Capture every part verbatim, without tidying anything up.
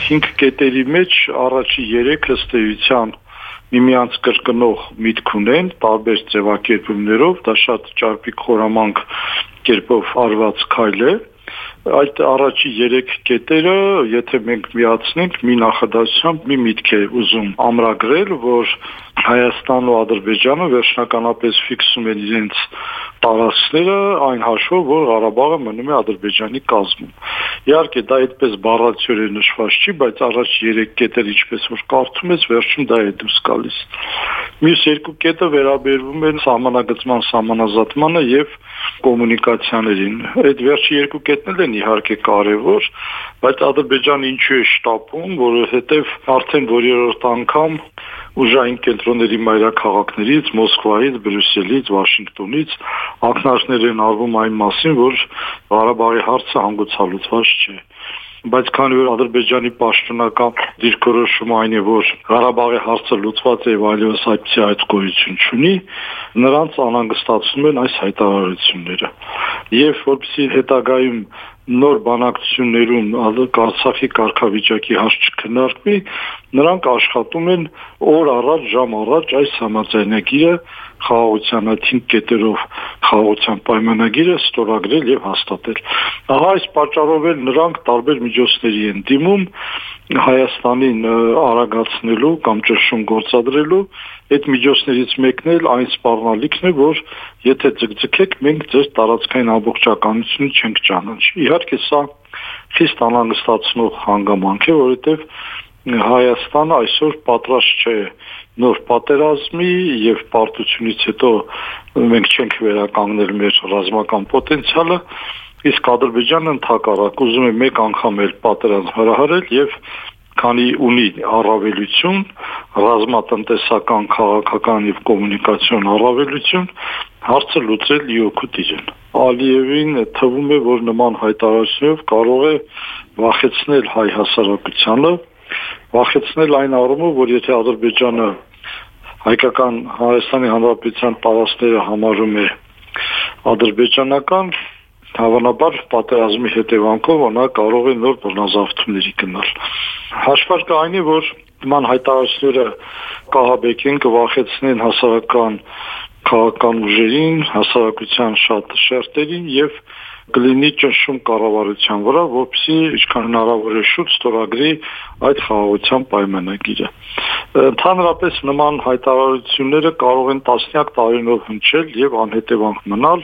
հինգ կետերի մեջ առաջի երեքը ըստ էության միմյանց կրկնող միտք ունեն տարբեր ձևակերպումներով, դա շատ ճարպիկ խորամանկ կերպով արված քայլ է։ Այդ առաջի երեք կետերը, եթե մենք միացնենք, մի նախադասությամբ մի միտք է ուզում ամրագրել, որ Հայաստանն ու Ադրբեջանը վերջնականապես ֆիքսում են իրենց տարածքները այն հաշվով, որ Ղարաբաղը մնում է Ադրբեջանի կազմում։ Իհարկե դա այդպես բառացիորեն նշված չի, բայց առաջ երեք կետերը ինչպես որ կարդում ես, վերջում դա է դուրս գալիս։ Մյուս երկու կետը վերաբերվում են սահմանագծման սահմանազատմանը եւ կոմունիկացիաներին։ Այդ վերջի երկու կետն են իհարկե կարևոր, բայց Ադրբեջանը ինչու է շտապում, որովհետեւ արդեն որերորդ անգամ ուժային կենտրոնների մայրաքաղաքներից, Մոսկվայից, Բրյուսելից, Վաշինգտոնից ակնարկներ են արվում այն մասին, որ Ղարաբաղի հարցը հանգուցալուծված չէ։ Բայց քանի որ Ադրբեջանի պաշտոնական դիրքորոշումը այն է, որ Ղարաբաղի հարցը լուծված է եւ այլևս այդպիսի այդ գոյություն չունի, նրանց անհանգստացնում են այս հայտարարությունները։ Եվ որպեսզի հետագայում նոր բանակցություններում Արցախի կարգավիճակի հարց չքննարկվի, նրանք աշխատում են օր առաջ, ժամ առաջ այս համաձայնագիրը խաղաղության հինգ կետերով խաղաղության պայմանագիրը ստորագրել եւ հաստատել։ Ահա այս պատճառով էլ նրանք տարբեր միջոցների են դիմում Հայաստանին արագացնելու կամ ճնշում գործադրելու։ Այդ միջոցներից մեկն էլ այն սպառնալիքն է, որ եթե ձգձգեք, մենք ձեր տարածքային ամբողջականությունը չենք ճանաչի։ Իհարկե սա խիստ անհանգստացնող հանգամանք է, որովհետև Հայաստանը այսօր պատրաստ չէ նոր պատերազմի եւ պարտությունից հետո մենք չենք վերականգնել մեր ռազմական պոտենցիալը, իսկ Ադրբեջանը ընդհակառակ ուզում է մեկ անգամ էլ պատերազմ հրահրել եւ քանի ունի առավելություն, ռազմատնտեսական, քաղաքական եւ կոմունիկացիոն առավելություն, հարցը լուծել իօքուտ իրեն։ Ալիևին թվում է, որ նման հայտարարությունով կարող է վախեցնել հայ հասարակությանը, վախեցնել այն առումով, որ եթե Ադրբեջանը հայկական Հայաստանի Հանրապետության տարածքները համարում է ադրբեջանական, հավանաբար պատերազմի հետևանքով նա կարող է նոր բռնազավթումների գնալ։ Հաշվարկը այն է, որ նման հայտարարությունները կահաբեկեն, կվախեցնեն հասարակական քաղաքական ուժերին, հասարակության շատ շերտերին եւ կլինի ճնշում կառավարության վրա, որպեսզի ինչքան հնարավոր է շուտ ստորագրի այդ խաղաղության պայմանագիրը։ Ընդհանրապես նման հայտարարությունները կարող են տասնյակ տարիներով հնչել եւ անհետևանք մնալ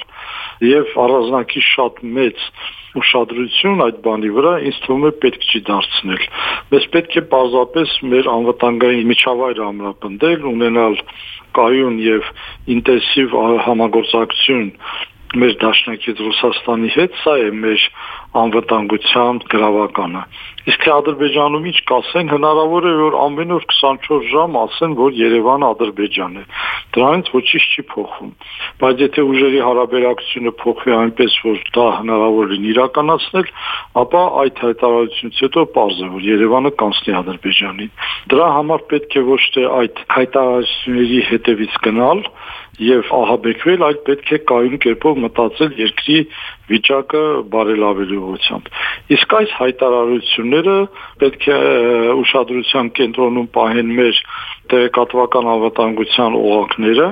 եւ առանձնակի շատ մեծ ուշադրություն այդ բանի վրա ինձ թվում է պետք չի դարձնել։ Մեզ պետք է պարզապես մեր անվտանգային միջավայրը ամրապնդել, ունենալ կայուն եւ ինտենսիվ համագործակցություն մեր դաշնակից Ռուսաստանի հետ, սա է մեր անվտանգության գրավականը։ Իսկ թե Ադրբեջանում ինչ կասեն, հնարավոր է որ ամեն օր քսանչորս ժամ ասեն, որ Երևանը Ադրբեջան է։ Դրանից ոչինչ չի փոխվում։ Բայց եթե ուժերի հարաբերակցությունը փոխվի այնպես, որ դա հնարավոր է իրականացնել, ապա այդ հայտարարությունից հետո պարզ է, որ Երևանը կանցնի Ադրբեջանին։ Դրա համար պետք է ոչ թե այդ հայտարարությունների հետևից գնալ եւ ահաբեկվել, այլ պետք է կայուն կերպով մտածել երկրի վիճակը բարելավելու ուղղությամբ։ Իսկ այս հայտարարությունները պետք է ուշադրության կենտրոնում պահեն մեր տեղեկատվական անվտանգության օղակները,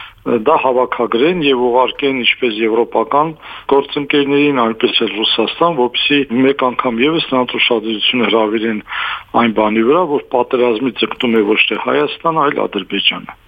դա հավաքագրեն եւ ուղարկեն ինչպես եվրոպական գործընկերներին, այնպես էլ Ռուսաստան, որպեսզի մեկ անգամ եւս նրանց ուշադրությունը հրավիրեն այն բանի վրա, որ պատերազմի ձգտում է ոչ թե Հայաստանը, այլ Ադրբեջանը։